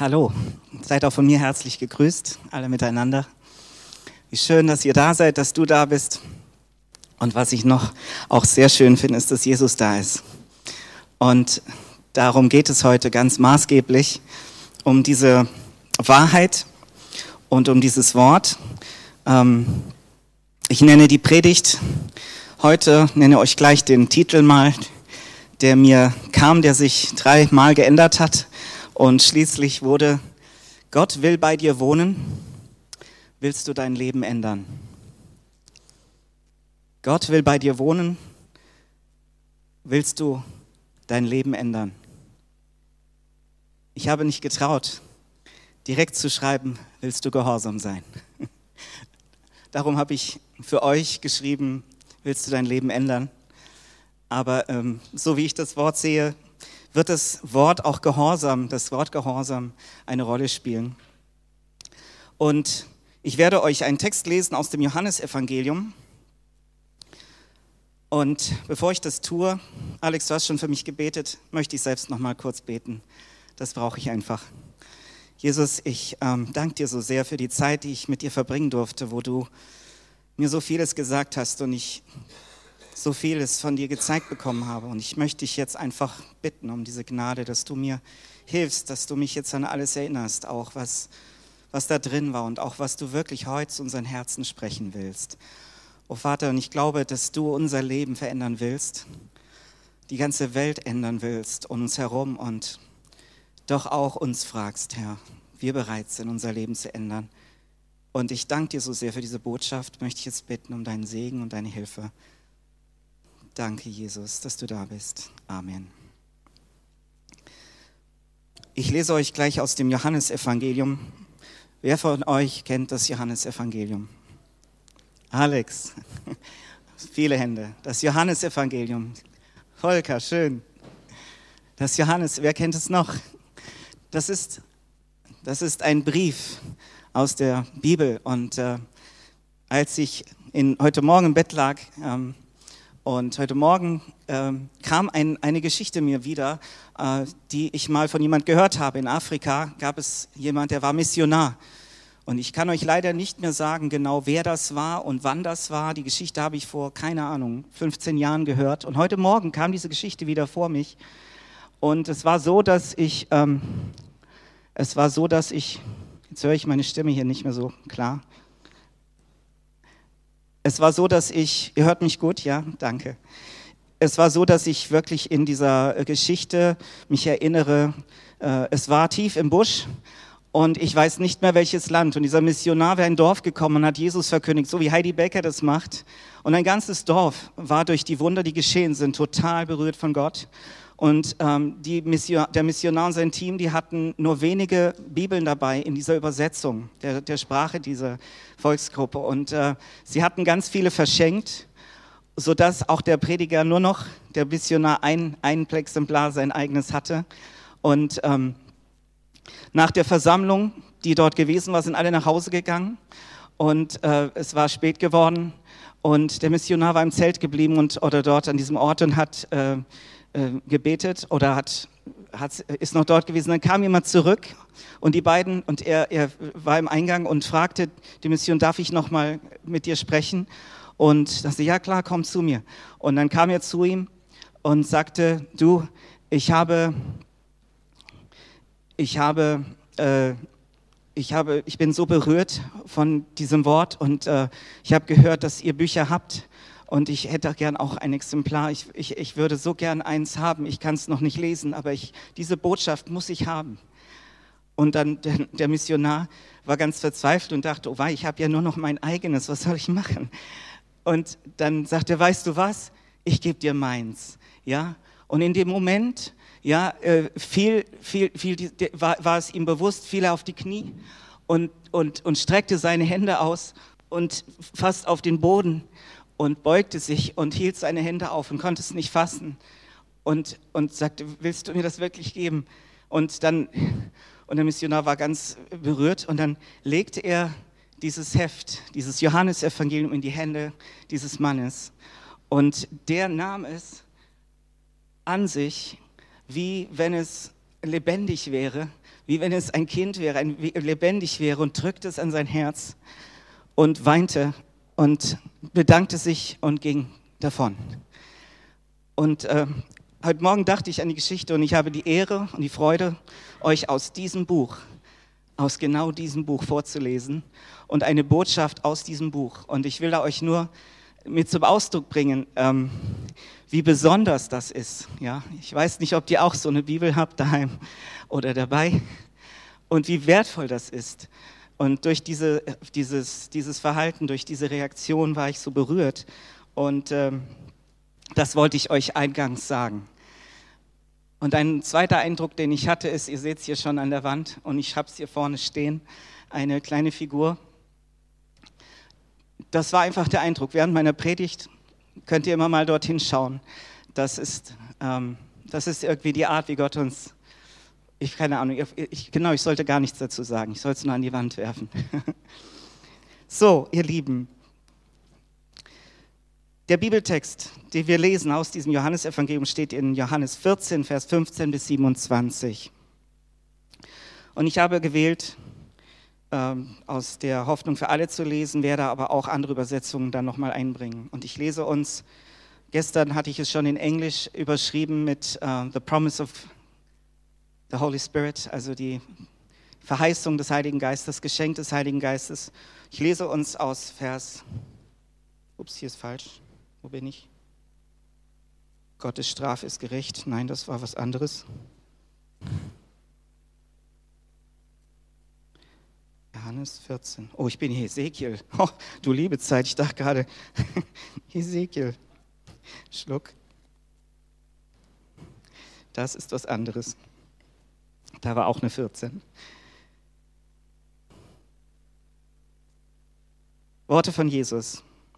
Hallo, seid auch von mir herzlich gegrüßt, alle miteinander. Wie schön, dass ihr da seid, dass du da bist. Und was ich noch auch sehr schön finde, ist, dass Jesus da ist. Und darum geht es heute ganz maßgeblich, um diese Wahrheit und um dieses Wort. Ich nenne die Predigt heute, nenne euch gleich den Titel mal, der mir kam, der sich 3 Mal geändert hat. Und schließlich wurde: Gott will bei dir wohnen, willst du dein Leben ändern? Gott will bei dir wohnen, willst du dein Leben ändern? Ich habe nicht getraut, direkt zu schreiben, willst du gehorsam sein? Darum habe ich für euch geschrieben, willst du dein Leben ändern? Aber so wie ich das Wort sehe, wird das Wort auch Gehorsam, das Wort Gehorsam eine Rolle spielen. Und ich werde euch einen Text lesen aus dem Johannesevangelium. Und bevor ich das tue, Alex, du hast schon für mich gebetet, möchte ich selbst noch mal kurz beten. Das brauche ich einfach. Jesus, ich danke dir so sehr für die Zeit, die ich mit dir verbringen durfte, wo du mir so vieles gesagt hast und ich so vieles von dir gezeigt bekommen habe. Und ich möchte dich jetzt einfach bitten um diese Gnade, dass du mir hilfst, dass du mich jetzt an alles erinnerst, auch was da drin war und auch was du wirklich heute zu unseren Herzen sprechen willst. Oh Vater, und ich glaube, dass du unser Leben verändern willst, die ganze Welt ändern willst um uns herum und doch auch uns fragst, Herr, wir bereit sind, unser Leben zu ändern. Und ich danke dir so sehr für diese Botschaft, möchte ich jetzt bitten um deinen Segen und deine Hilfe. Danke, Jesus, dass du da bist. Amen. Ich lese euch gleich aus dem Johannesevangelium. Wer von euch kennt das Johannesevangelium? Alex, viele Hände. Das Johannesevangelium. Volker, schön. Das Johannes, wer kennt es noch? Das ist ein Brief aus der Bibel. Und als ich heute Morgen im Bett lag, und heute Morgen kam eine Geschichte mir wieder, die ich mal von jemand gehört habe. In Afrika gab es jemand, der war Missionar. Und ich kann euch leider nicht mehr sagen genau, wer das war und wann das war. Die Geschichte habe ich vor, keine Ahnung, 15 Jahren gehört. Und heute Morgen kam diese Geschichte wieder vor mich. Und es war so, dass ich, jetzt höre ich meine Stimme hier nicht mehr so klar. Es war so, dass ihr hört mich gut? Ja, danke. Es war so, dass ich wirklich in dieser Geschichte mich erinnere, es war tief im Busch und ich weiß nicht mehr welches Land. Und dieser Missionar wäre in ein Dorf gekommen und hat Jesus verkündigt, so wie Heidi Baker das macht. Und ein ganzes Dorf war durch die Wunder, die geschehen sind, total berührt von Gott. Und der Missionar und sein Team, die hatten nur wenige Bibeln dabei in dieser Übersetzung der Sprache dieser Volksgruppe. Und sie hatten ganz viele verschenkt, sodass auch der Prediger nur noch, der Missionar, ein Exemplar, sein eigenes hatte. Und nach der Versammlung, die dort gewesen war, sind alle nach Hause gegangen. Und es war spät geworden. Und der Missionar war im Zelt geblieben oder dort an diesem Ort und hat gebetet oder ist noch dort gewesen. Dann kam jemand zurück und die beiden, und er war im Eingang und fragte die Mission, darf ich noch mal mit dir sprechen? Und sagte, ja klar, komm zu mir. Und dann kam er zu ihm und sagte, du, ich bin so berührt von diesem Wort und ich habe gehört, dass ihr Bücher habt. Und ich hätte gern auch ein Exemplar. Ich würde so gern eins haben. Ich kann es noch nicht lesen, aber diese Botschaft muss ich haben. Und dann der Missionar war ganz verzweifelt und dachte, oh wei, ich habe ja nur noch mein eigenes, was soll ich machen? Und dann sagte er, weißt du was? Ich gebe dir meins. Ja? Und in dem Moment, ja, war es ihm bewusst, fiel er auf die Knie und streckte seine Hände aus und fast auf den Boden. Und beugte sich und hielt seine Hände auf und konnte es nicht fassen und sagte, willst du mir das wirklich geben? Und der Missionar war ganz berührt und dann legte er dieses Heft, dieses Johannesevangelium in die Hände dieses Mannes und der nahm es an sich, wie wenn es lebendig wäre, wie wenn es ein Kind wäre, lebendig wäre und drückte es an sein Herz und weinte und bedankte sich und ging davon. Und heute Morgen dachte ich an die Geschichte und ich habe die Ehre und die Freude, euch aus diesem Buch, aus genau diesem Buch vorzulesen und eine Botschaft aus diesem Buch. Und ich will da euch nur mit zum Ausdruck bringen, wie besonders das ist. Ja? Ich weiß nicht, ob ihr auch so eine Bibel habt daheim oder dabei und wie wertvoll das ist. Und durch dieses Verhalten, durch diese Reaktion war ich so berührt und das wollte ich euch eingangs sagen. Und ein zweiter Eindruck, den ich hatte, ist, ihr seht es hier schon an der Wand und ich habe es hier vorne stehen, eine kleine Figur. Das war einfach der Eindruck. Während meiner Predigt könnt ihr immer mal dorthin schauen. Das ist irgendwie die Art, wie Gott uns, keine Ahnung, ich sollte gar nichts dazu sagen. Ich soll es nur an die Wand werfen. So, ihr Lieben. Der Bibeltext, den wir lesen aus diesem Johannesevangelium, steht in Johannes 14, Vers 15 bis 27. Und ich habe gewählt, aus der Hoffnung für alle zu lesen, werde aber auch andere Übersetzungen dann nochmal einbringen. Und ich lese uns, gestern hatte ich es schon in Englisch überschrieben mit The Promise of the Holy Spirit, also die Verheißung des Heiligen Geistes, das Geschenk des Heiligen Geistes. Ich lese uns aus Vers, hier ist falsch. Wo bin ich? Gottes Strafe ist gerecht. Nein, das war was anderes. Johannes 14. Oh, ich bin hier Hesekiel. Oh, du liebe Zeit, ich dachte gerade, Hesekiel. Schluck. Das ist was anderes. Da war auch eine 14. Worte von Jesus.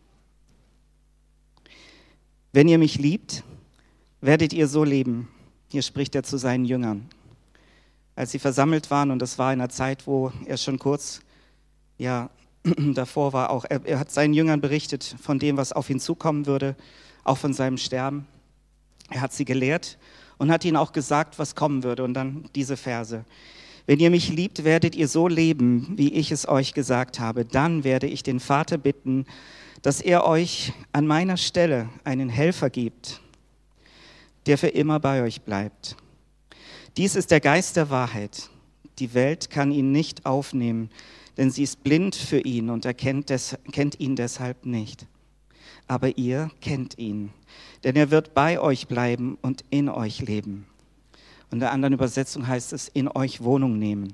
Wenn ihr mich liebt, werdet ihr so leben. Hier spricht er zu seinen Jüngern. Als sie versammelt waren, und das war in einer Zeit, wo er schon kurz davor war, auch er hat seinen Jüngern berichtet von dem, was auf ihn zukommen würde, auch von seinem Sterben. Er hat sie gelehrt und hat ihnen auch gesagt, was kommen würde. Und dann diese Verse. Wenn ihr mich liebt, werdet ihr so leben, wie ich es euch gesagt habe. Dann werde ich den Vater bitten, dass er euch an meiner Stelle einen Helfer gibt, der für immer bei euch bleibt. Dies ist der Geist der Wahrheit. Die Welt kann ihn nicht aufnehmen, denn sie ist blind für ihn und kennt ihn deshalb nicht. Aber ihr kennt ihn, denn er wird bei euch bleiben und in euch leben. Und in der anderen Übersetzung heißt es, in euch Wohnung nehmen.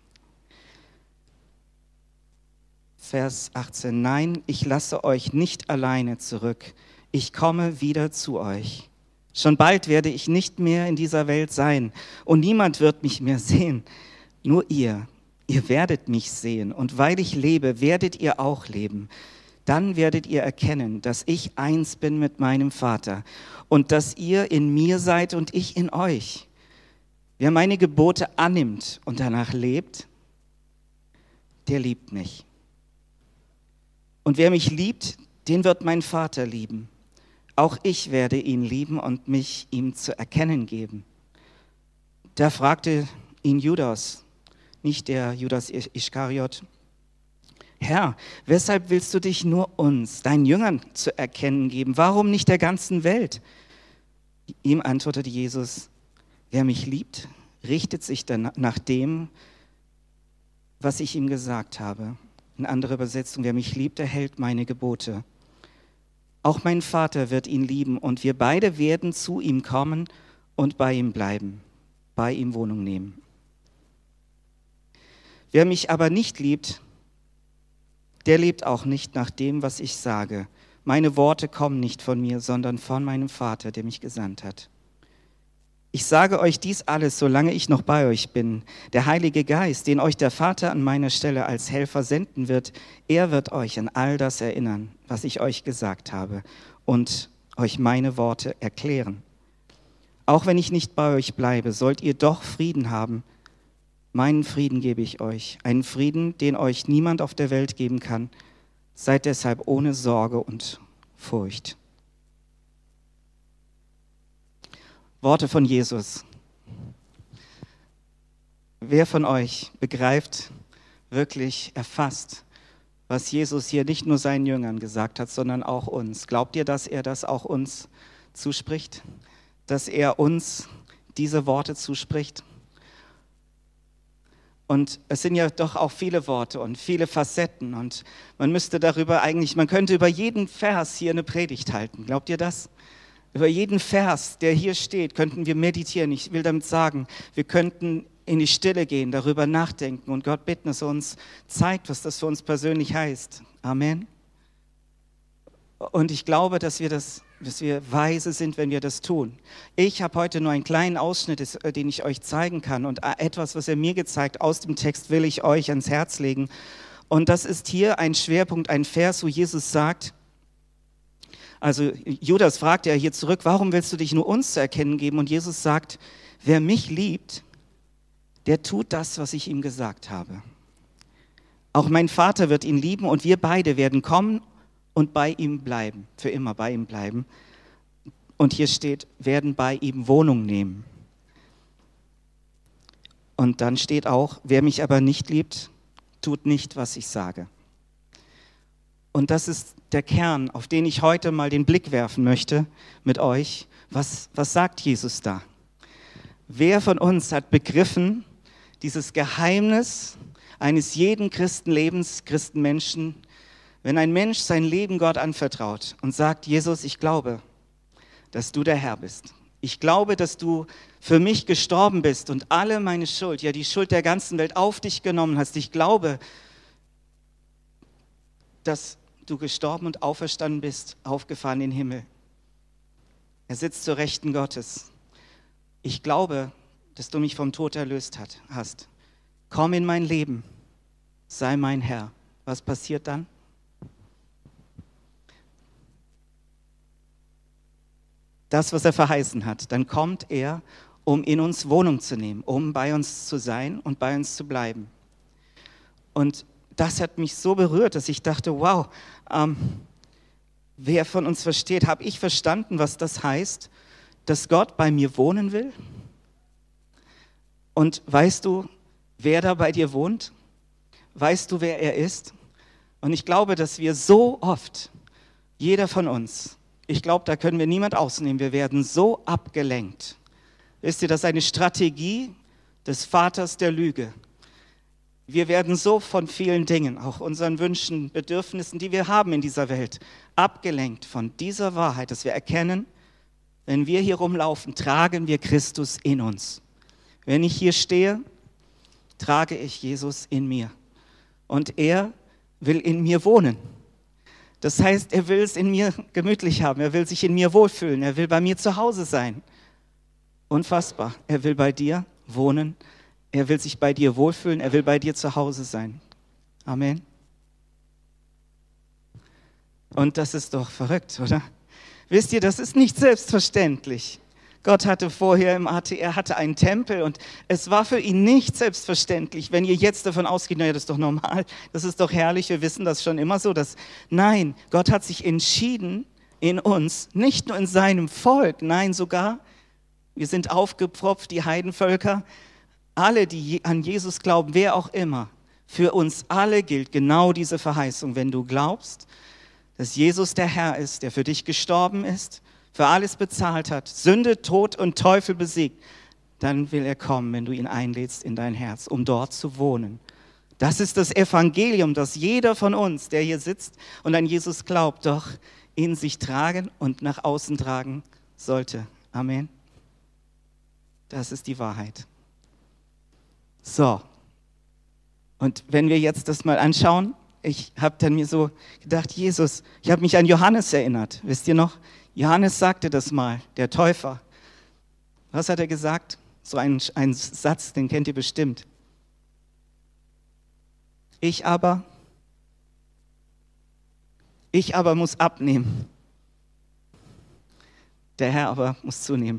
Vers 18, nein, ich lasse euch nicht alleine zurück. Ich komme wieder zu euch. Schon bald werde ich nicht mehr in dieser Welt sein und niemand wird mich mehr sehen. Nur ihr werdet mich sehen und weil ich lebe, werdet ihr auch leben. Dann werdet ihr erkennen, dass ich eins bin mit meinem Vater und dass ihr in mir seid und ich in euch. Wer meine Gebote annimmt und danach lebt, der liebt mich. Und wer mich liebt, den wird mein Vater lieben. Auch ich werde ihn lieben und mich ihm zu erkennen geben. Da fragte ihn Judas, nicht der Judas Ischkariot, Herr, weshalb willst du dich nur uns, deinen Jüngern, zu erkennen geben? Warum nicht der ganzen Welt? Ihm antwortete Jesus, wer mich liebt, richtet sich dann nach dem, was ich ihm gesagt habe. In anderer Übersetzung, wer mich liebt, erhält meine Gebote. Auch mein Vater wird ihn lieben und wir beide werden zu ihm kommen und bei ihm bleiben, bei ihm Wohnung nehmen. Wer mich aber nicht liebt, der lebt auch nicht nach dem, was ich sage. Meine Worte kommen nicht von mir, sondern von meinem Vater, der mich gesandt hat. Ich sage euch dies alles, solange ich noch bei euch bin. Der Heilige Geist, den euch der Vater an meiner Stelle als Helfer senden wird, er wird euch an all das erinnern, was ich euch gesagt habe und euch meine Worte erklären. Auch wenn ich nicht bei euch bleibe, sollt ihr doch Frieden haben. Meinen Frieden gebe ich euch, einen Frieden, den euch niemand auf der Welt geben kann. Seid deshalb ohne Sorge und Furcht. Worte von Jesus. Wer von euch begreift, wirklich erfasst, was Jesus hier nicht nur seinen Jüngern gesagt hat, sondern auch uns? Glaubt ihr, dass er das auch uns zuspricht? Dass er uns diese Worte zuspricht? Und es sind ja doch auch viele Worte und viele Facetten und man könnte über jeden Vers hier eine Predigt halten. Glaubt ihr das? Über jeden Vers, der hier steht, könnten wir meditieren. Ich will damit sagen, wir könnten in die Stille gehen, darüber nachdenken und Gott bitten, dass er uns zeigt, was das für uns persönlich heißt. Amen. Und ich glaube, dass wir weise sind, wenn wir das tun. Ich habe heute nur einen kleinen Ausschnitt, den ich euch zeigen kann. Und etwas, was er mir gezeigt aus dem Text, will ich euch ans Herz legen. Und das ist hier ein Schwerpunkt, ein Vers, wo Jesus sagt, also Judas fragt ja hier zurück, warum willst du dich nur uns zu erkennen geben? Und Jesus sagt, wer mich liebt, der tut das, was ich ihm gesagt habe. Auch mein Vater wird ihn lieben und wir beide werden kommen und bei ihm bleiben, für immer bei ihm bleiben. Und hier steht, werden bei ihm Wohnung nehmen. Und dann steht auch, wer mich aber nicht liebt, tut nicht, was ich sage. Und das ist der Kern, auf den ich heute mal den Blick werfen möchte mit euch. Was sagt Jesus da? Wer von uns hat begriffen, dieses Geheimnis eines jeden Christenlebens, Christenmenschen, wenn ein Mensch sein Leben Gott anvertraut und sagt, Jesus, ich glaube, dass du der Herr bist. Ich glaube, dass du für mich gestorben bist und alle meine Schuld, ja die Schuld der ganzen Welt auf dich genommen hast. Ich glaube, dass du gestorben und auferstanden bist, aufgefahren in den Himmel. Er sitzt zur Rechten Gottes. Ich glaube, dass du mich vom Tod erlöst hast. Komm in mein Leben, sei mein Herr. Was passiert dann? Das, was er verheißen hat. Dann kommt er, um in uns Wohnung zu nehmen, um bei uns zu sein und bei uns zu bleiben. Und das hat mich so berührt, dass ich dachte, wow, wer von uns versteht, habe ich verstanden, was das heißt, dass Gott bei mir wohnen will? Und weißt du, wer da bei dir wohnt? Weißt du, wer er ist? Und ich glaube, dass wir so oft, jeder von uns, ich glaube, da können wir niemand ausnehmen, wir werden so abgelenkt. Wisst ihr, das ist eine Strategie des Vaters der Lüge. Wir werden so von vielen Dingen, auch unseren Wünschen, Bedürfnissen, die wir haben in dieser Welt, abgelenkt von dieser Wahrheit, dass wir erkennen, wenn wir hier rumlaufen, tragen wir Christus in uns. Wenn ich hier stehe, trage ich Jesus in mir. Und er will in mir wohnen. Das heißt, er will es in mir gemütlich haben, er will sich in mir wohlfühlen, er will bei mir zu Hause sein. Unfassbar, er will bei dir wohnen, er will sich bei dir wohlfühlen, er will bei dir zu Hause sein. Amen. Und das ist doch verrückt, oder? Wisst ihr, das ist nicht selbstverständlich. Gott hatte vorher er hatte einen Tempel und es war für ihn nicht selbstverständlich, wenn ihr jetzt davon ausgeht, naja, das ist doch normal, das ist doch herrlich, wir wissen das schon immer so. Nein, Gott hat sich entschieden in uns, nicht nur in seinem Volk, nein, sogar, wir sind aufgepfropft, die Heidenvölker, alle, die an Jesus glauben, wer auch immer, für uns alle gilt genau diese Verheißung. Wenn du glaubst, dass Jesus der Herr ist, der für dich gestorben ist, für alles bezahlt hat, Sünde, Tod und Teufel besiegt, dann will er kommen, wenn du ihn einlädst in dein Herz, um dort zu wohnen. Das ist das Evangelium, das jeder von uns, der hier sitzt und an Jesus glaubt, doch in sich tragen und nach außen tragen sollte. Amen. Das ist die Wahrheit. So, und wenn wir jetzt das mal anschauen, ich habe dann mir so gedacht, Jesus, ich habe mich an Johannes erinnert, wisst ihr noch? Johannes sagte das mal, der Täufer. Was hat er gesagt? So ein Satz, den kennt ihr bestimmt. Ich aber muss abnehmen. Der Herr aber muss zunehmen.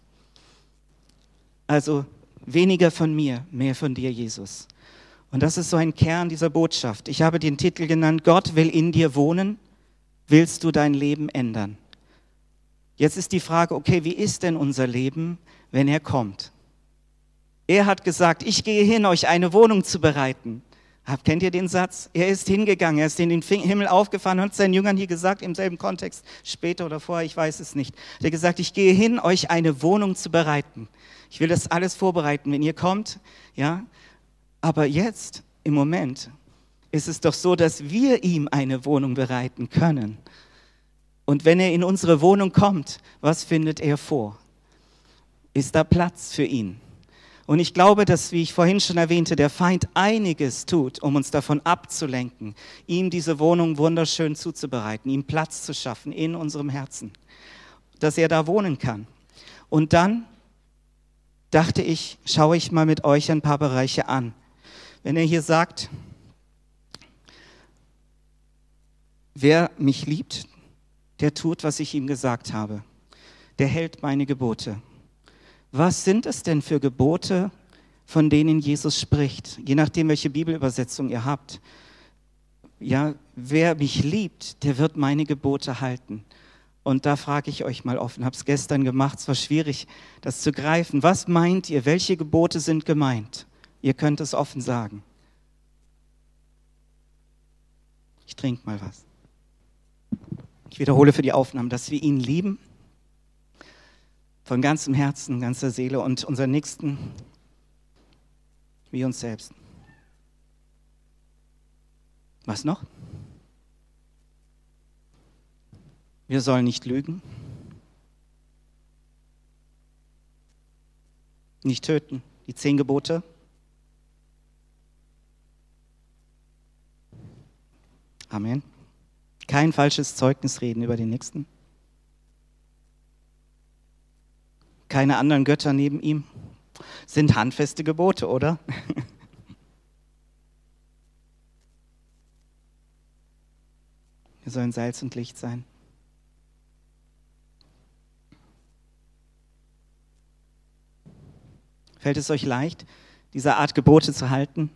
Also weniger von mir, mehr von dir, Jesus. Und das ist so ein Kern dieser Botschaft. Ich habe den Titel genannt, Gott will in dir wohnen, willst du dein Leben ändern? Jetzt ist die Frage, okay, wie ist denn unser Leben, wenn er kommt? Er hat gesagt, ich gehe hin, euch eine Wohnung zu bereiten. Kennt ihr den Satz? Er ist hingegangen, er ist in den Himmel aufgefahren und hat seinen Jüngern hier gesagt, im selben Kontext, später oder vorher, ich weiß es nicht. Er hat gesagt, ich gehe hin, euch eine Wohnung zu bereiten. Ich will das alles vorbereiten, wenn ihr kommt. Ja? Aber jetzt, im Moment, ist es doch so, dass wir ihm eine Wohnung bereiten können. Und wenn er in unsere Wohnung kommt, was findet er vor? Ist da Platz für ihn? Und ich glaube, dass, wie ich vorhin schon erwähnte, der Feind einiges tut, um uns davon abzulenken, ihm diese Wohnung wunderschön zuzubereiten, ihm Platz zu schaffen in unserem Herzen, dass er da wohnen kann. Und dann dachte ich, schaue ich mal mit euch ein paar Bereiche an. Wenn er hier sagt, wer mich liebt, der tut, was ich ihm gesagt habe. Der hält meine Gebote. Was sind es denn für Gebote, von denen Jesus spricht? Je nachdem, welche Bibelübersetzung ihr habt. Ja, wer mich liebt, der wird meine Gebote halten. Und da frage ich euch mal offen, habe es gestern gemacht, es war schwierig, das zu greifen. Was meint ihr? Welche Gebote sind gemeint? Ihr könnt es offen sagen. Ich trinke mal was. Ich wiederhole für die Aufnahmen, dass wir ihn lieben, von ganzem Herzen, ganzer Seele und unseren Nächsten wie uns selbst. Was noch? Wir sollen nicht lügen, nicht töten, die 10 Gebote. Amen. Kein falsches Zeugnis reden über den Nächsten. Keine anderen Götter neben ihm. Sind handfeste Gebote, oder? Wir sollen Salz und Licht sein. Fällt es euch leicht, diese Art Gebote zu halten?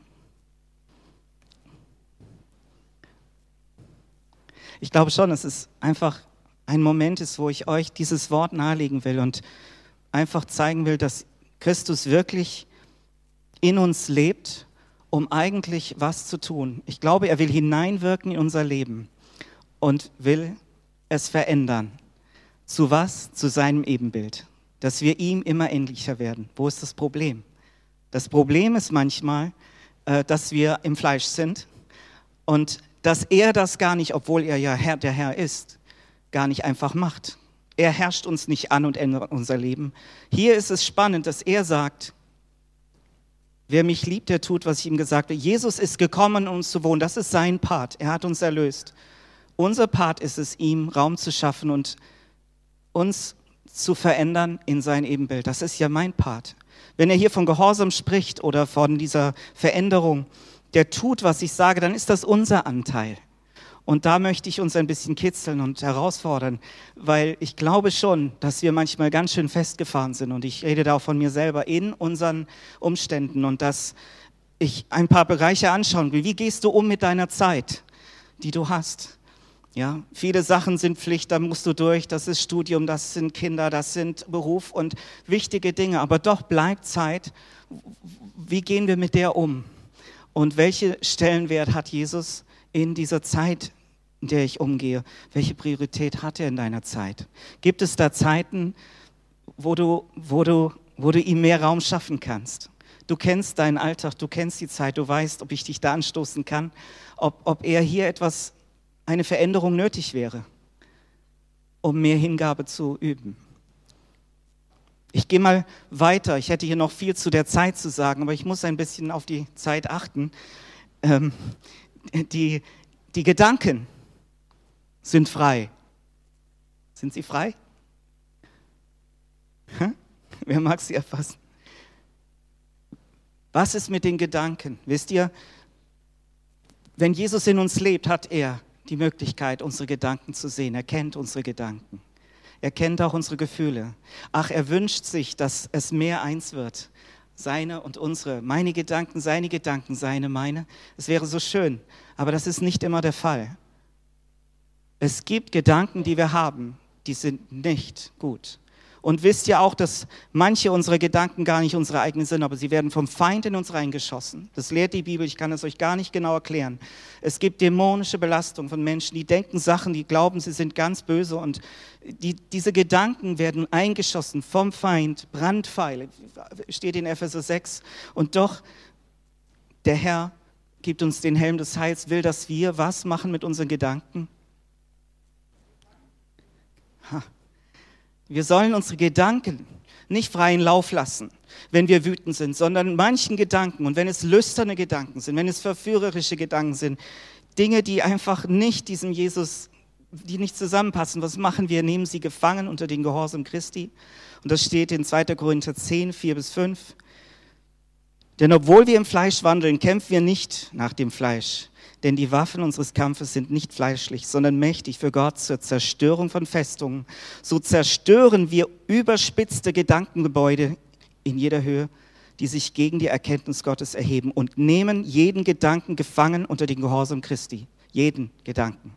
Ich glaube schon, dass es einfach ein Moment ist, wo ich euch dieses Wort nahelegen will und einfach zeigen will, dass Christus wirklich in uns lebt, um eigentlich was zu tun. Ich glaube, er will hineinwirken in unser Leben und will es verändern. Zu was? Zu seinem Ebenbild. Dass wir ihm immer ähnlicher werden. Wo ist das Problem? Das Problem ist manchmal, dass wir im Fleisch sind und dass er das gar nicht, obwohl er ja der Herr ist, gar nicht einfach macht. Er herrscht uns nicht an und ändert unser Leben. Hier ist es spannend, dass er sagt, wer mich liebt, der tut, was ich ihm gesagt habe. Jesus ist gekommen, um uns zu wohnen. Das ist sein Part. Er hat uns erlöst. Unser Part ist es, ihm Raum zu schaffen und uns zu verändern in sein Ebenbild. Das ist ja mein Part. Wenn er hier von Gehorsam spricht oder von dieser Veränderung, der tut, was ich sage, dann ist das unser Anteil. Und da möchte ich uns ein bisschen kitzeln und herausfordern, weil ich glaube schon, dass wir manchmal ganz schön festgefahren sind und ich rede da auch von mir selber in unseren Umständen und dass ich ein paar Bereiche anschauen will. Wie gehst du um mit deiner Zeit, die du hast? Ja, viele Sachen sind Pflicht, da musst du durch, das ist Studium, das sind Kinder, das sind Beruf und wichtige Dinge, aber doch bleibt Zeit. Wie gehen wir mit der um? Und welchen Stellenwert hat Jesus in dieser Zeit, in der ich umgehe? Welche Priorität hat er in deiner Zeit? Gibt es da Zeiten, wo du ihm mehr Raum schaffen kannst? Du kennst deinen Alltag, du kennst die Zeit, du weißt, ob ich dich da anstoßen kann, ob er hier eine Veränderung nötig wäre, um mehr Hingabe zu üben. Ich gehe mal weiter. Ich hätte hier noch viel zu der Zeit zu sagen, aber ich muss ein bisschen auf die Zeit achten. Die Gedanken sind frei. Sind sie frei? Wer mag sie erfassen? Was ist mit den Gedanken? Wisst ihr, wenn Jesus in uns lebt, hat er die Möglichkeit, unsere Gedanken zu sehen. Er kennt unsere Gedanken. Er kennt auch unsere Gefühle. Ach, er wünscht sich, dass es mehr eins wird. Seine und unsere. Meine Gedanken, seine, meine. Es wäre so schön, aber das ist nicht immer der Fall. Es gibt Gedanken, die wir haben, die sind nicht gut. Und wisst ihr auch, dass manche unserer Gedanken gar nicht unsere eigenen sind, aber sie werden vom Feind in uns reingeschossen. Das lehrt die Bibel, ich kann es euch gar nicht genau erklären. Es gibt dämonische Belastung von Menschen, die denken Sachen, die glauben, sie sind ganz böse und diese Gedanken werden eingeschossen vom Feind, Brandpfeile, steht in Epheser 6. Und doch, der Herr gibt uns den Helm des Heils, will, dass wir was machen mit unseren Gedanken? Wir sollen unsere Gedanken nicht freien Lauf lassen, wenn wir wütend sind, sondern manchen Gedanken, und wenn es lüsterne Gedanken sind, wenn es verführerische Gedanken sind, Dinge, die einfach nicht diesem Jesus, die nicht zusammenpassen, was machen wir? Nehmen sie gefangen unter den Gehorsam Christi. Und das steht in 2. Korinther 10, 4-5. Denn obwohl wir im Fleisch wandeln, kämpfen wir nicht nach dem Fleisch. Denn die Waffen unseres Kampfes sind nicht fleischlich, sondern mächtig für Gott zur Zerstörung von Festungen. So zerstören wir überspitzte Gedankengebäude in jeder Höhe, die sich gegen die Erkenntnis Gottes erheben und nehmen jeden Gedanken gefangen unter den Gehorsam Christi. Jeden Gedanken.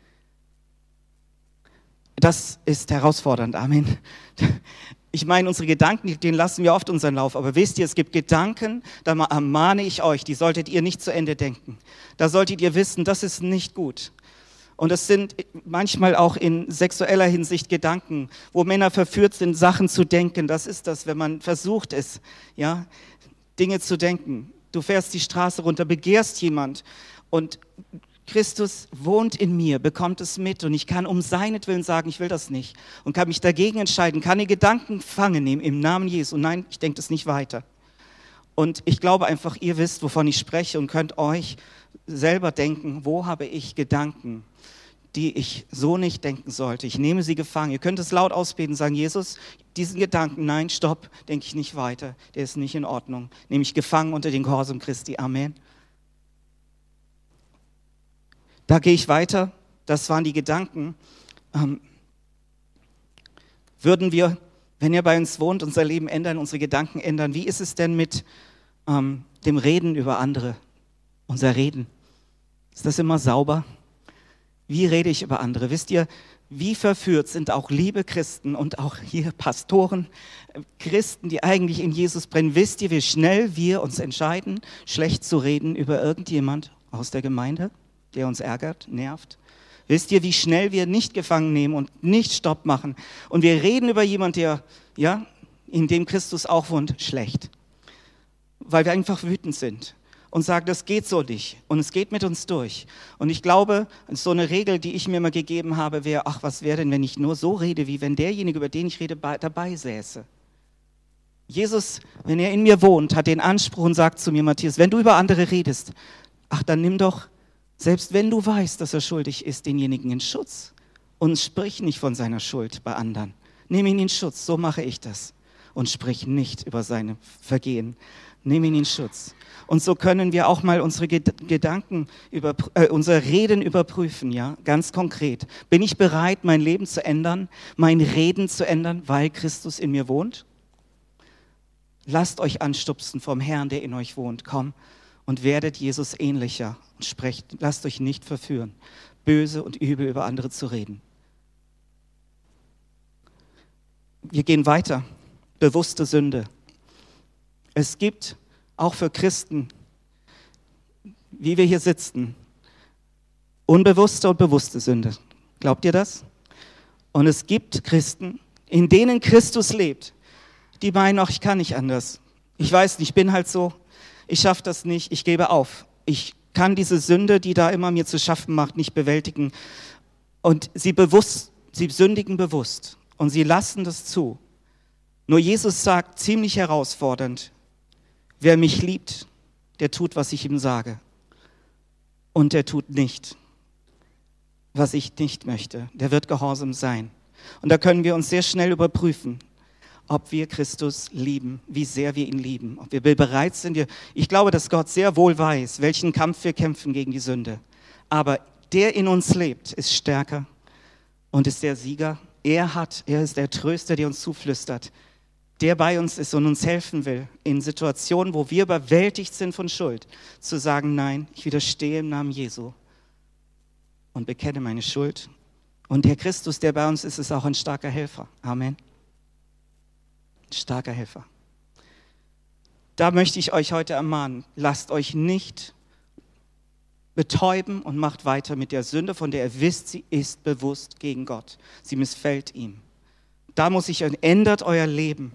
Das ist herausfordernd. Amen. Ich meine, unsere Gedanken, denen lassen wir oft unseren Lauf. Aber wisst ihr, es gibt Gedanken, da ermahne ich euch, die solltet ihr nicht zu Ende denken. Da solltet ihr wissen, das ist nicht gut. Und es sind manchmal auch in sexueller Hinsicht Gedanken, wo Männer verführt sind, Sachen zu denken. Das ist das, wenn man versucht es, ja, Dinge zu denken. Du fährst die Straße runter, begehrst jemand und Christus wohnt in mir, bekommt es mit und ich kann um seinetwillen sagen, ich will das nicht und kann mich dagegen entscheiden, kann die Gedanken fangen nehmen im Namen Jesu. Nein, ich denke das nicht weiter. Und ich glaube einfach, ihr wisst, wovon ich spreche und könnt euch selber denken, wo habe ich Gedanken, die ich so nicht denken sollte. Ich nehme sie gefangen. Ihr könnt es laut ausbeten und sagen, Jesus, diesen Gedanken, nein, stopp, denke ich nicht weiter. Der ist nicht in Ordnung. Nehme ich gefangen unter den Gehorsam Christi. Amen. Da gehe ich weiter. Das waren die Gedanken. Würden wir, wenn ihr bei uns wohnt, unser Leben ändern, unsere Gedanken ändern? Wie ist es denn mit dem Reden über andere? Unser Reden. Ist das immer sauber? Wie rede ich über andere? Wisst ihr, wie verführt sind auch liebe Christen und auch hier Pastoren, Christen, die eigentlich in Jesus brennen? Wisst ihr, wie schnell wir uns entscheiden, schlecht zu reden über irgendjemand aus der Gemeinde, der uns ärgert, nervt? Wisst ihr, wie schnell wir nicht gefangen nehmen und nicht Stopp machen? Und wir reden über jemanden, der, ja, in dem Christus auch wohnt, schlecht. Weil wir einfach wütend sind und sagen, das geht so nicht und es geht mit uns durch. Und ich glaube, so eine Regel, die ich mir immer gegeben habe, wäre, ach, was wäre denn, wenn ich nur so rede, wie wenn derjenige, über den ich rede, dabei säße? Jesus, wenn er in mir wohnt, hat den Anspruch und sagt zu mir, Matthias, wenn du über andere redest, ach, dann nimm doch, selbst wenn du weißt, dass er schuldig ist, denjenigen in Schutz und sprich nicht von seiner Schuld bei anderen. Nimm ihn in Schutz, so mache ich das und sprich nicht über seine Vergehen. Nimm ihn in Schutz. Und so können wir auch mal unsere Gedanken, unser Reden überprüfen, ja, ganz konkret. Bin ich bereit, mein Leben zu ändern, mein Reden zu ändern, weil Christus in mir wohnt? Lasst euch anstupsen vom Herrn, der in euch wohnt. Komm und werdet Jesus ähnlicher und sprecht, lasst euch nicht verführen, böse und übel über andere zu reden. Wir gehen weiter. Bewusste Sünde. Es gibt auch für Christen, wie wir hier sitzen, unbewusste und bewusste Sünde. Glaubt ihr das? Und es gibt Christen, in denen Christus lebt, die meinen, ach, ich kann nicht anders. Ich weiß nicht, ich bin halt so, ich schaffe das nicht, ich gebe auf. Ich kann diese Sünde, die da immer mir zu schaffen macht, nicht bewältigen. Und sie sündigen bewusst und sie lassen das zu. Nur Jesus sagt ziemlich herausfordernd, wer mich liebt, der tut, was ich ihm sage. Und der tut nicht, was ich nicht möchte. Der wird gehorsam sein. Und da können wir uns sehr schnell überprüfen, ob wir Christus lieben, wie sehr wir ihn lieben, ob wir bereit sind. Ich glaube, dass Gott sehr wohl weiß, welchen Kampf wir kämpfen gegen die Sünde. Aber der in uns lebt, ist stärker und ist der Sieger. Er ist der Tröster, der uns zuflüstert, der bei uns ist und uns helfen will, in Situationen, wo wir überwältigt sind von Schuld, zu sagen, nein, ich widerstehe im Namen Jesu und bekenne meine Schuld. Und der Christus, der bei uns ist, ist auch ein starker Helfer. Amen. Starker Helfer. Da möchte ich euch heute ermahnen, lasst euch nicht betäuben und macht weiter mit der Sünde, von der ihr wisst, sie ist bewusst gegen Gott. Sie missfällt ihm. Da muss ich sagen, ändert euer Leben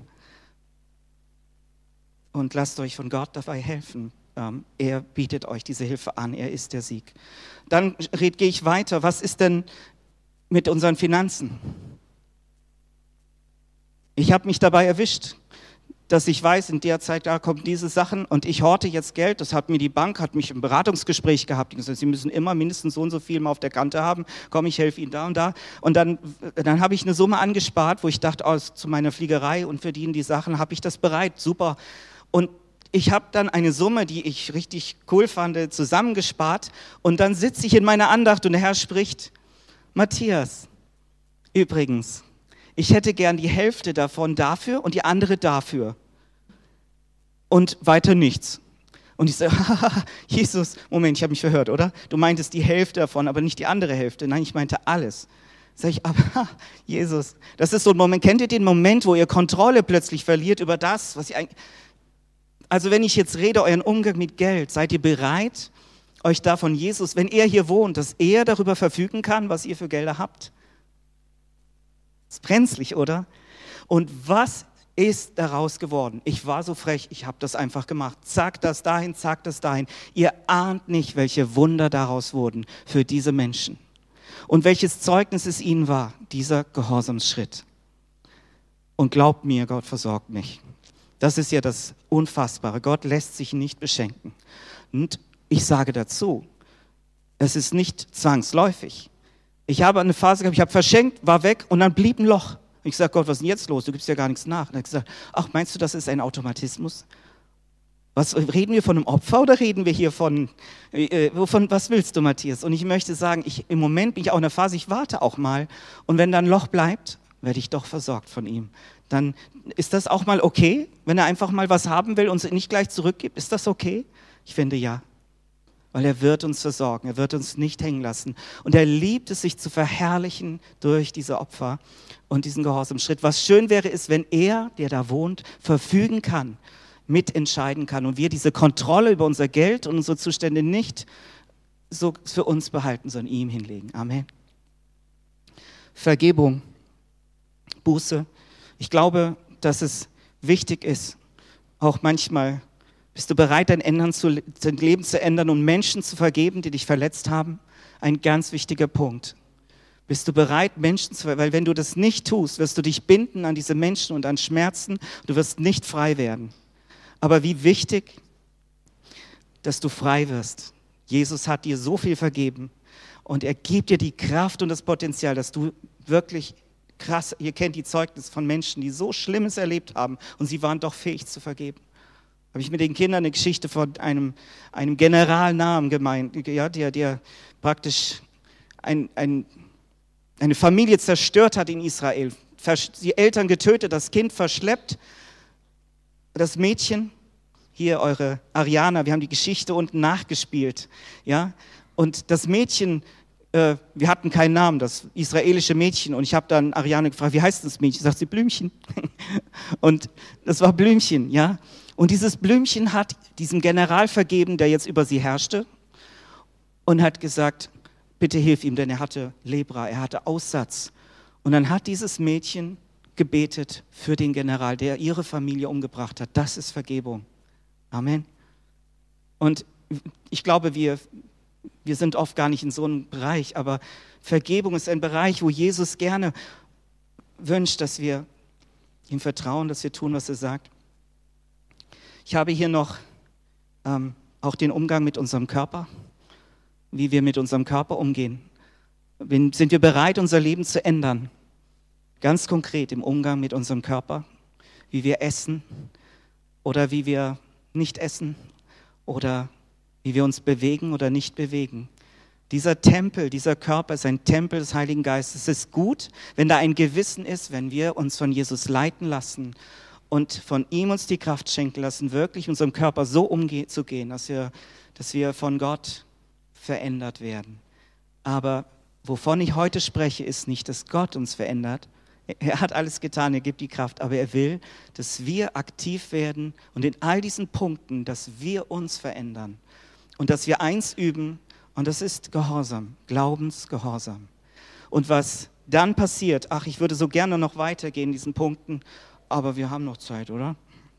und lasst euch von Gott dabei helfen. Er bietet euch diese Hilfe an, er ist der Sieg. Dann gehe ich weiter, was ist denn mit unseren Finanzen? Ich habe mich dabei erwischt, dass ich weiß, in der Zeit, da kommen diese Sachen und ich horte jetzt Geld. Das hat mir die Bank, hat mich im Beratungsgespräch gehabt. Die gesagt, Sie müssen immer mindestens so und so viel mal auf der Kante haben. Komm, ich helfe Ihnen da und da. Und dann habe ich eine Summe angespart, wo ich dachte, zu meiner Fliegerei und verdienen die Sachen, habe ich das bereit, super. Und ich habe dann eine Summe, die ich richtig cool fand, zusammengespart. Und dann sitze ich in meiner Andacht und der Herr spricht, Matthias, übrigens, ich hätte gern die Hälfte davon dafür und die andere dafür. Und weiter nichts. Und ich sage, Jesus, Moment, ich habe mich verhört, oder? Du meintest die Hälfte davon, aber nicht die andere Hälfte. Nein, ich meinte alles. Sag ich, aber Jesus, das ist so ein Moment, kennt ihr den Moment, wo ihr Kontrolle plötzlich verliert über das, was ihr eigentlich... Also wenn ich jetzt rede, euren Umgang mit Geld, seid ihr bereit, euch da von Jesus, wenn er hier wohnt, dass er darüber verfügen kann, was ihr für Gelder habt? Das ist brenzlig, oder? Und was ist daraus geworden? Ich war so frech, ich habe das einfach gemacht. Zack, das dahin, zack, das dahin. Ihr ahnt nicht, welche Wunder daraus wurden für diese Menschen. Und welches Zeugnis es ihnen war, dieser Gehorsamsschritt. Und glaubt mir, Gott versorgt mich. Das ist ja das Unfassbare. Gott lässt sich nicht beschenken. Und ich sage dazu, es ist nicht zwangsläufig. Ich habe eine Phase gehabt, ich habe verschenkt, war weg und dann blieb ein Loch. Ich sage, Gott, was ist denn jetzt los? Du gibst ja gar nichts nach. Und er hat gesagt, ach, meinst du, das ist ein Automatismus? Reden wir von einem Opfer oder reden wir hier was willst du, Matthias? Und ich möchte sagen, im Moment bin ich auch in der Phase, ich warte auch mal. Und wenn da ein Loch bleibt, werde ich doch versorgt von ihm. Dann ist das auch mal okay, wenn er einfach mal was haben will und es nicht gleich zurückgibt. Ist das okay? Ich finde ja. Weil er wird uns versorgen, er wird uns nicht hängen lassen. Und er liebt es, sich zu verherrlichen durch diese Opfer und diesen Gehorsamschritt. Was schön wäre, ist, wenn er, der da wohnt, verfügen kann, mitentscheiden kann und wir diese Kontrolle über unser Geld und unsere Zustände nicht so für uns behalten, sondern ihm hinlegen. Amen. Vergebung, Buße. Ich glaube, dass es wichtig ist, auch manchmal. Bist du bereit, dein Leben zu ändern und Menschen zu vergeben, die dich verletzt haben? Ein ganz wichtiger Punkt. Bist du bereit, Menschen zu vergeben? Weil wenn du das nicht tust, wirst du dich binden an diese Menschen und an Schmerzen. Du wirst nicht frei werden. Aber wie wichtig, dass du frei wirst. Jesus hat dir so viel vergeben und er gibt dir die Kraft und das Potenzial, dass du wirklich krass, ihr kennt die Zeugnisse von Menschen, die so Schlimmes erlebt haben und sie waren doch fähig zu vergeben. Habe ich mit den Kindern eine Geschichte von einem Generalnamen gemeint, ja, der praktisch eine Familie zerstört hat in Israel. Die Eltern getötet, das Kind verschleppt, das Mädchen, hier eure Ariana, wir haben die Geschichte unten nachgespielt, ja, und das Mädchen, wir hatten keinen Namen, das israelische Mädchen, und ich habe dann Ariane gefragt, wie heißt das Mädchen? Sagt sie, Blümchen. Und das war Blümchen, ja. Und dieses Blümchen hat diesem General vergeben, der jetzt über sie herrschte, und hat gesagt, bitte hilf ihm, denn er hatte Lepra, er hatte Aussatz. Und dann hat dieses Mädchen gebetet für den General, der ihre Familie umgebracht hat. Das ist Vergebung. Amen. Und ich glaube, wir sind oft gar nicht in so einem Bereich, aber Vergebung ist ein Bereich, wo Jesus gerne wünscht, dass wir ihm vertrauen, dass wir tun, was er sagt. Ich habe hier noch auch den Umgang mit unserem Körper, wie wir mit unserem Körper umgehen. Sind wir bereit, unser Leben zu ändern? Ganz konkret im Umgang mit unserem Körper, wie wir essen oder wie wir nicht essen oder wie wir uns bewegen oder nicht bewegen. Dieser Tempel, dieser Körper ist ein Tempel des Heiligen Geistes. Es ist gut, wenn da ein Gewissen ist, wenn wir uns von Jesus leiten lassen und von ihm uns die Kraft schenken lassen, wirklich unserem Körper so umzugehen, dass wir von Gott verändert werden. Aber wovon ich heute spreche, ist nicht, dass Gott uns verändert. Er hat alles getan, er gibt die Kraft, aber er will, dass wir aktiv werden und in all diesen Punkten, dass wir uns verändern und dass wir eins üben und das ist Gehorsam, Glaubensgehorsam. Und was dann passiert, ich würde so gerne noch weitergehen in diesen Punkten, aber wir haben noch Zeit, oder?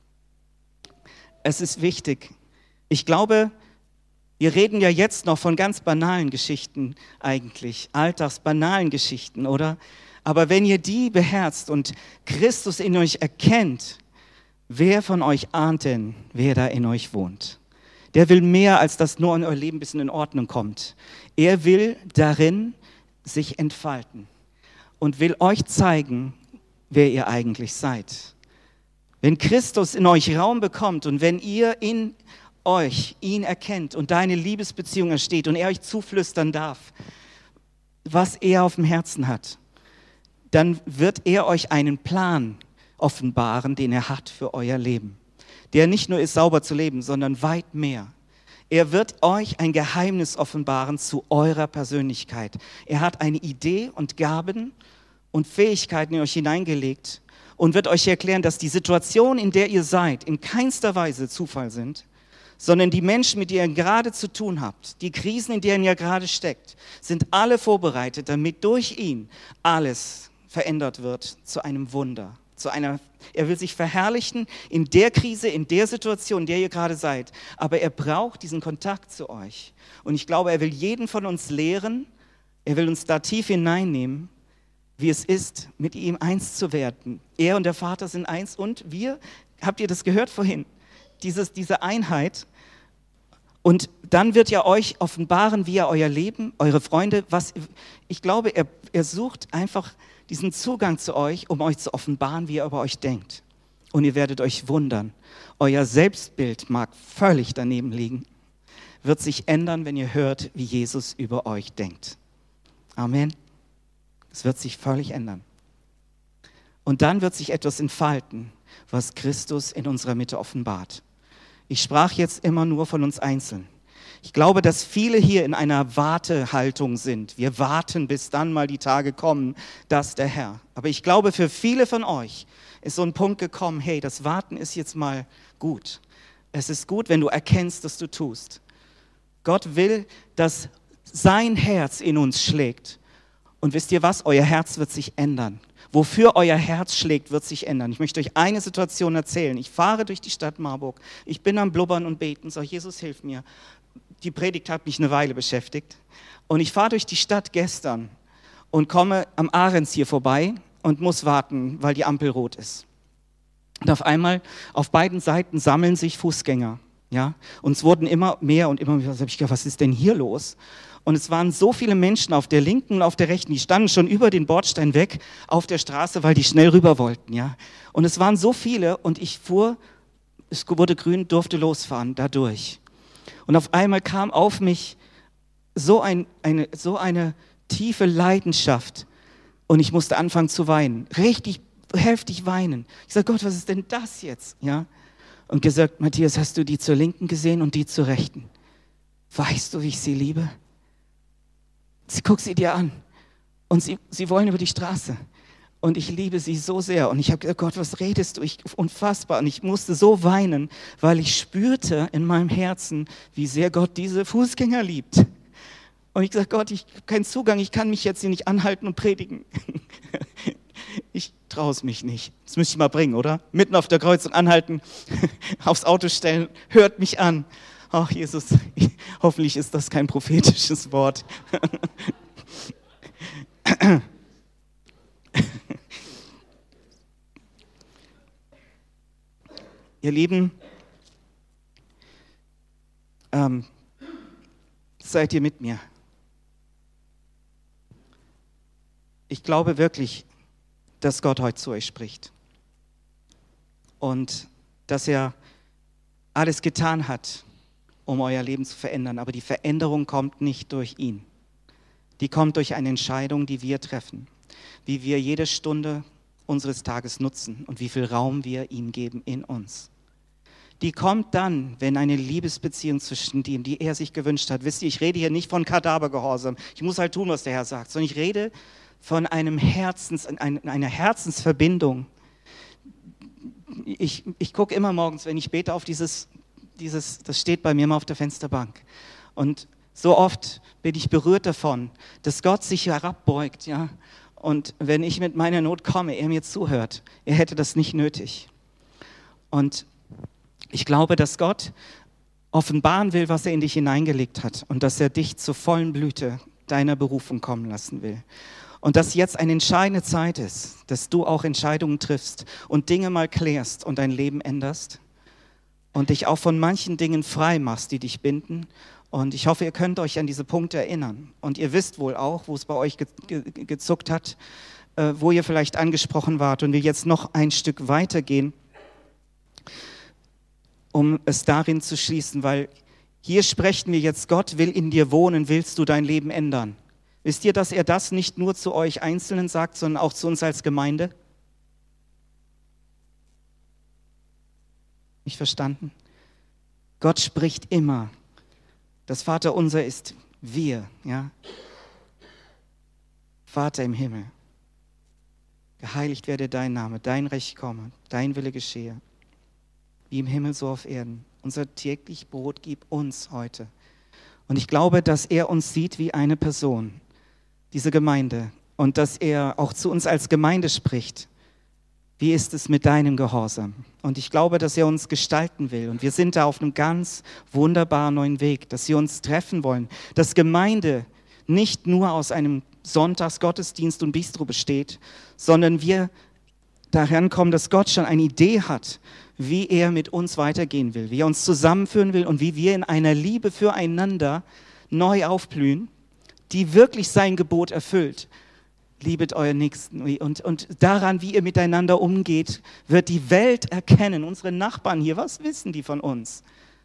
Es ist wichtig. Ich glaube, wir reden ja jetzt noch von ganz banalen Geschichten eigentlich, alltagsbanalen Geschichten, oder? Aber wenn ihr die beherzt und Christus in euch erkennt, wer von euch ahnt denn, wer da in euch wohnt? Der will mehr, als dass nur in euer Leben ein bisschen in Ordnung kommt. Er will darin sich entfalten und will euch zeigen, wer ihr eigentlich seid. Wenn Christus in euch Raum bekommt und wenn ihr in euch ihn erkennt und deine Liebesbeziehung entsteht und er euch zuflüstern darf, was er auf dem Herzen hat, dann wird er euch einen Plan offenbaren, den er hat für euer Leben. Der nicht nur ist, sauber zu leben, sondern weit mehr. Er wird euch ein Geheimnis offenbaren zu eurer Persönlichkeit. Er hat eine Idee und Gaben und Fähigkeiten in euch hineingelegt und wird euch erklären, dass die Situation, in der ihr seid, in keinster Weise Zufall sind, sondern die Menschen, mit denen ihr gerade zu tun habt, die Krisen, in denen ihr gerade steckt, sind alle vorbereitet, damit durch ihn alles verändert wird zu einem Wunder. Er will sich verherrlichen in der Krise, in der Situation, in der ihr gerade seid. Aber er braucht diesen Kontakt zu euch. Und ich glaube, er will jeden von uns lehren, er will uns da tief hineinnehmen, wie es ist, mit ihm eins zu werden. Er und der Vater sind eins und wir, habt ihr das gehört vorhin, diese Einheit. Und dann wird er euch offenbaren, wie er euer Leben, eure Freunde, ich glaube, er sucht einfach diesen Zugang zu euch, um euch zu offenbaren, wie er über euch denkt. Und ihr werdet euch wundern. Euer Selbstbild mag völlig daneben liegen, wird sich ändern, wenn ihr hört, wie Jesus über euch denkt. Amen. Es wird sich völlig ändern. Und dann wird sich etwas entfalten, was Christus in unserer Mitte offenbart. Ich sprach jetzt immer nur von uns einzeln. Ich glaube, dass viele hier in einer Wartehaltung sind. Wir warten, bis dann mal die Tage kommen, dass der Herr. Aber ich glaube, für viele von euch ist so ein Punkt gekommen, hey, das Warten ist jetzt mal gut. Es ist gut, wenn du erkennst, dass du tust. Gott will, dass sein Herz in uns schlägt. Und wisst ihr was? Euer Herz wird sich ändern. Wofür euer Herz schlägt, wird sich ändern. Ich möchte euch eine Situation erzählen. Ich fahre durch die Stadt Marburg. Ich bin am Blubbern und Beten. Sag, Jesus, hilf mir. Die Predigt hat mich eine Weile beschäftigt. Und ich fahre durch die Stadt gestern und komme am Ahrens hier vorbei und muss warten, weil die Ampel rot ist. Und auf einmal, auf beiden Seiten sammeln sich Fußgänger. Ja? Und es wurden immer mehr und immer mehr. Da habe ich gedacht, was ist denn hier los? Und es waren so viele Menschen auf der linken und auf der rechten, die standen schon über den Bordstein weg auf der Straße, weil die schnell rüber wollten. Ja? Und es waren so viele und ich fuhr, es wurde grün, durfte losfahren, dadurch. Und auf einmal kam auf mich so eine tiefe Leidenschaft und ich musste anfangen zu weinen, richtig heftig weinen. Ich sage, Gott, was ist denn das jetzt? Ja? Und gesagt, Matthias, hast du die zur Linken gesehen und die zur Rechten? Weißt du, wie ich sie liebe? Guck sie dir an und sie wollen über die Straße. Und ich liebe sie so sehr. Und ich habe gesagt, Gott, was redest du? Unfassbar. Und ich musste so weinen, weil ich spürte in meinem Herzen, wie sehr Gott diese Fußgänger liebt. Und ich gesagt, Gott, ich habe keinen Zugang, ich kann mich jetzt hier nicht anhalten und predigen. Ich traue es mich nicht. Das müsste ich mal bringen, oder? Mitten auf der Kreuzung anhalten, aufs Auto stellen, hört mich an. Ach Jesus, hoffentlich ist das kein prophetisches Wort. Ihr Lieben, seid ihr mit mir? Ich glaube wirklich, dass Gott heute zu euch spricht und dass er alles getan hat, um euer Leben zu verändern. Aber die Veränderung kommt nicht durch ihn. Die kommt durch eine Entscheidung, die wir treffen, wie wir jede Stunde unseres Tages nutzen und wie viel Raum wir ihm geben in uns. Die kommt dann, wenn eine Liebesbeziehung zwischen dem, die er sich gewünscht hat. Wisst ihr, ich rede hier nicht von Kadavergehorsam. Ich muss halt tun, was der Herr sagt, sondern ich rede von einer Herzensverbindung. Ich gucke immer morgens, wenn ich bete, auf das steht bei mir immer auf der Fensterbank. Und so oft bin ich berührt davon, dass Gott sich herabbeugt, ja. Und wenn ich mit meiner Not komme, er mir zuhört. Er hätte das nicht nötig. Und ich glaube, dass Gott offenbaren will, was er in dich hineingelegt hat und dass er dich zur vollen Blüte deiner Berufung kommen lassen will. Und dass jetzt eine entscheidende Zeit ist, dass du auch Entscheidungen triffst und Dinge mal klärst und dein Leben änderst und dich auch von manchen Dingen frei machst, die dich binden. Und ich hoffe, ihr könnt euch an diese Punkte erinnern. Und ihr wisst wohl auch, wo es bei euch gezuckt hat, wo ihr vielleicht angesprochen wart. Und wir jetzt noch ein Stück weitergehen, um es darin zu schließen, weil hier sprechen wir jetzt, Gott will in dir wohnen, willst du dein Leben ändern? Wisst ihr, dass er das nicht nur zu euch Einzelnen sagt, sondern auch zu uns als Gemeinde? Nicht verstanden? Gott spricht immer. Das Vaterunser ist wir, ja. Vater im Himmel, geheiligt werde dein Name, dein Recht komme, dein Wille geschehe, wie im Himmel so auf Erden. Unser täglich Brot gib uns heute. Und ich glaube, dass er uns sieht wie eine Person, diese Gemeinde, und dass er auch zu uns als Gemeinde spricht. Wie ist es mit deinem Gehorsam? Und ich glaube, dass er uns gestalten will. Und wir sind da auf einem ganz wunderbaren neuen Weg, dass wir uns treffen wollen. Dass Gemeinde nicht nur aus einem Sonntagsgottesdienst und Bistro besteht, sondern wir daran kommen, dass Gott schon eine Idee hat, wie er mit uns weitergehen will, wie er uns zusammenführen will und wie wir in einer Liebe füreinander neu aufblühen, die wirklich sein Gebot erfüllt. Liebet euren Nächsten. Und daran, wie ihr miteinander umgeht, wird die Welt erkennen, unsere Nachbarn hier, was wissen die von uns?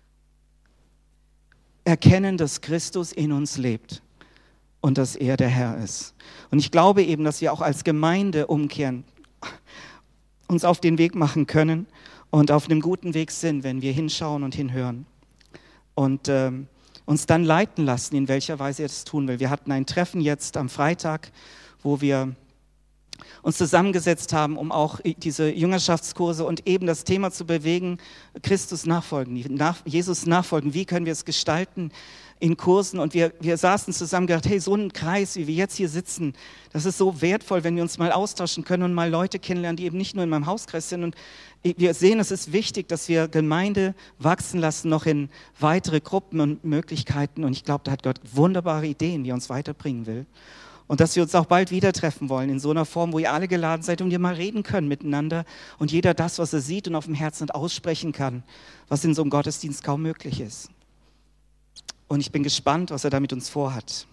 Erkennen, dass Christus in uns lebt und dass er der Herr ist. Und ich glaube eben, dass wir auch als Gemeinde umkehren, uns auf den Weg machen können und auf einem guten Weg sind, wenn wir hinschauen und hinhören. Und uns dann leiten lassen, in welcher Weise er das tun will. Wir hatten ein Treffen jetzt am Freitag, wo wir uns zusammengesetzt haben, um auch diese Jüngerschaftskurse und eben das Thema zu bewegen, Christus nachfolgen, Jesus nachfolgen. Wie können wir es gestalten in Kursen? Und wir saßen zusammen und gedacht, hey, so ein Kreis, wie wir jetzt hier sitzen, das ist so wertvoll, wenn wir uns mal austauschen können und mal Leute kennenlernen, die eben nicht nur in meinem Hauskreis sind. Und wir sehen, es ist wichtig, dass wir Gemeinde wachsen lassen, noch in weitere Gruppen und Möglichkeiten. Und ich glaube, da hat Gott wunderbare Ideen, wie er uns weiterbringen will. Und dass wir uns auch bald wieder treffen wollen, in so einer Form, wo ihr alle geladen seid und wir mal reden können miteinander und jeder das, was er sieht und auf dem Herzen hat, aussprechen kann, was in so einem Gottesdienst kaum möglich ist. Und ich bin gespannt, was er da mit uns vorhat.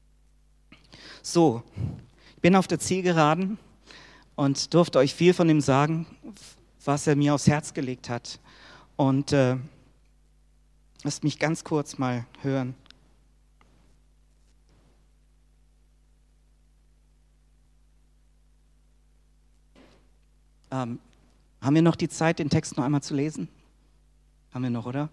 So, ich bin auf der Zielgeraden und durfte euch viel von ihm sagen, was er mir aufs Herz gelegt hat. Und lasst mich ganz kurz mal hören. Haben wir noch die Zeit, den Text noch einmal zu lesen? Haben wir noch, oder?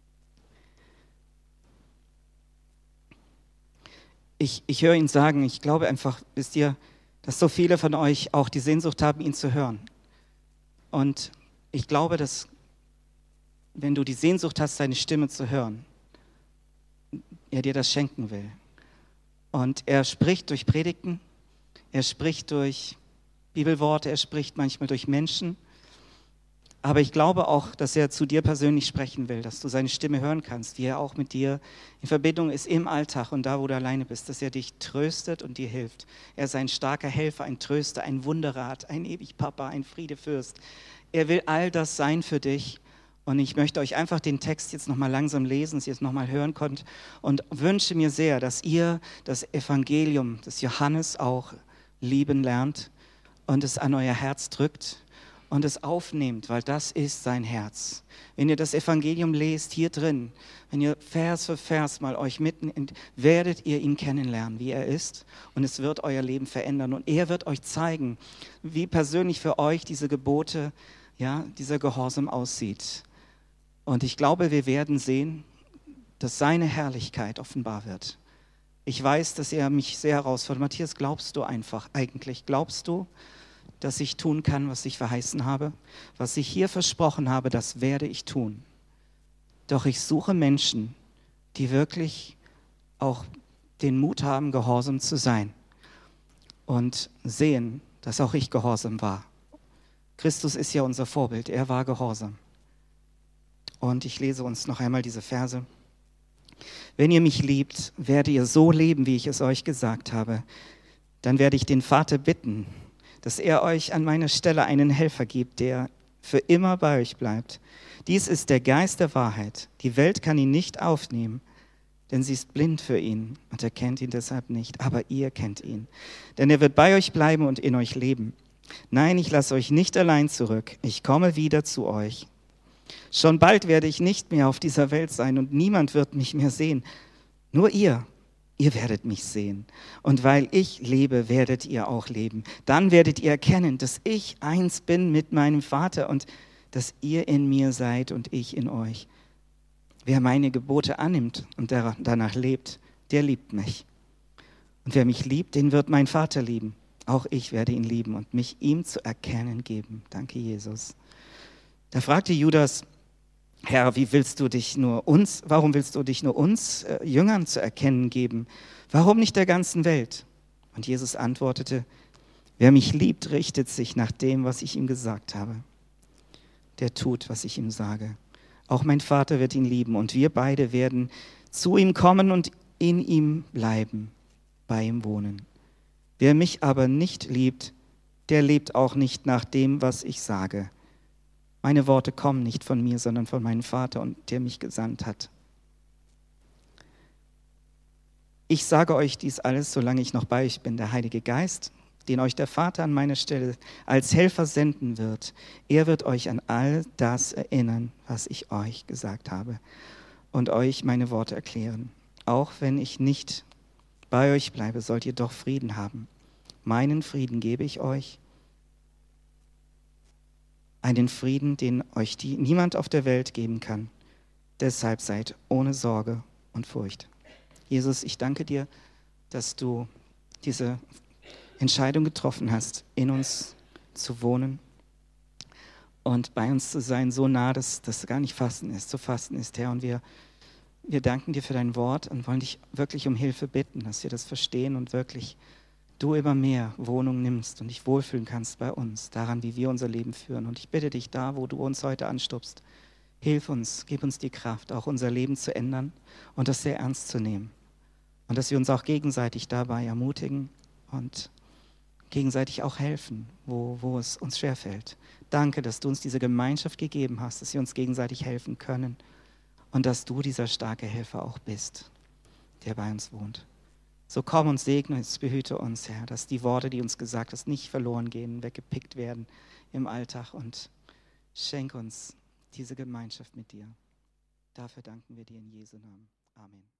Ich höre ihn sagen, ich glaube einfach, wisst ihr, dass so viele von euch auch die Sehnsucht haben, ihn zu hören. Und ich glaube, dass, wenn du die Sehnsucht hast, seine Stimme zu hören, er dir das schenken will. Und er spricht durch Predigten, er spricht durch Bibelworte, er spricht manchmal durch Menschen. Aber ich glaube auch, dass er zu dir persönlich sprechen will, dass du seine Stimme hören kannst, wie er auch mit dir in Verbindung ist im Alltag und da, wo du alleine bist, dass er dich tröstet und dir hilft. Er ist ein starker Helfer, ein Tröster, ein Wunderrat, ein Ewigpapa, ein Friedefürst. Er will all das sein für dich. Und ich möchte euch einfach den Text jetzt nochmal langsam lesen, dass ihr es nochmal hören könnt und wünsche mir sehr, dass ihr das Evangelium des Johannes auch lieben lernt und es an euer Herz drückt und es aufnehmt, weil das ist sein Herz. Wenn ihr das Evangelium lest, hier drin, wenn ihr Vers für Vers mal euch mitten, werdet ihr ihn kennenlernen, wie er ist, und es wird euer Leben verändern und er wird euch zeigen, wie persönlich für euch diese Gebote, ja, dieser Gehorsam aussieht. Und ich glaube, wir werden sehen, dass seine Herrlichkeit offenbar wird. Ich weiß, dass er mich sehr herausfordert. Matthias, glaubst du einfach eigentlich? Glaubst du, dass ich tun kann, was ich verheißen habe? Was ich hier versprochen habe, das werde ich tun. Doch ich suche Menschen, die wirklich auch den Mut haben, gehorsam zu sein und sehen, dass auch ich gehorsam war. Christus ist ja unser Vorbild, er war gehorsam. Und ich lese uns noch einmal diese Verse. Wenn ihr mich liebt, werdet ihr so leben, wie ich es euch gesagt habe. Dann werde ich den Vater bitten, dass er euch an meiner Stelle einen Helfer gibt, der für immer bei euch bleibt. Dies ist der Geist der Wahrheit. Die Welt kann ihn nicht aufnehmen, denn sie ist blind für ihn und erkennt ihn deshalb nicht. Aber ihr kennt ihn, denn er wird bei euch bleiben und in euch leben. Nein, ich lasse euch nicht allein zurück. Ich komme wieder zu euch. Schon bald werde ich nicht mehr auf dieser Welt sein und niemand wird mich mehr sehen. Nur ihr werdet mich sehen. Und weil ich lebe, werdet ihr auch leben. Dann werdet ihr erkennen, dass ich eins bin mit meinem Vater und dass ihr in mir seid und ich in euch. Wer meine Gebote annimmt und danach lebt, der liebt mich. Und wer mich liebt, den wird mein Vater lieben. Auch ich werde ihn lieben und mich ihm zu erkennen geben. Danke, Jesus. Da fragte Judas, Herr, warum willst du dich nur uns Jüngern zu erkennen geben? Warum nicht der ganzen Welt? Und Jesus antwortete, wer mich liebt, richtet sich nach dem, was ich ihm gesagt habe. Der tut, was ich ihm sage. Auch mein Vater wird ihn lieben und wir beide werden zu ihm kommen und in ihm bleiben, bei ihm wohnen. Wer mich aber nicht liebt, der lebt auch nicht nach dem, was ich sage. Meine Worte kommen nicht von mir, sondern von meinem Vater, der mich gesandt hat. Ich sage euch dies alles, solange ich noch bei euch bin, der Heilige Geist, den euch der Vater an meiner Stelle als Helfer senden wird. Er wird euch an all das erinnern, was ich euch gesagt habe und euch meine Worte erklären. Auch wenn ich nicht bei euch bleibe, sollt ihr doch Frieden haben. Meinen Frieden gebe ich euch. Einen Frieden, den euch niemand auf der Welt geben kann. Deshalb seid ohne Sorge und Furcht. Jesus, ich danke dir, dass du diese Entscheidung getroffen hast, in uns zu wohnen und bei uns zu sein, so nah, dass das gar nicht zu fassen ist, Herr. Und wir danken dir für dein Wort und wollen dich wirklich um Hilfe bitten, dass wir das verstehen und wirklich du immer mehr Wohnung nimmst und dich wohlfühlen kannst bei uns, daran, wie wir unser Leben führen. Und ich bitte dich da, wo du uns heute anstupst, hilf uns, gib uns die Kraft, auch unser Leben zu ändern und das sehr ernst zu nehmen. Und dass wir uns auch gegenseitig dabei ermutigen und gegenseitig auch helfen, wo es uns schwerfällt. Danke, dass du uns diese Gemeinschaft gegeben hast, dass wir uns gegenseitig helfen können und dass du dieser starke Helfer auch bist, der bei uns wohnt. So komm und segne uns, behüte uns, Herr, dass die Worte, die uns gesagt hast, nicht verloren gehen, weggepickt werden im Alltag und schenk uns diese Gemeinschaft mit dir. Dafür danken wir dir in Jesu Namen. Amen.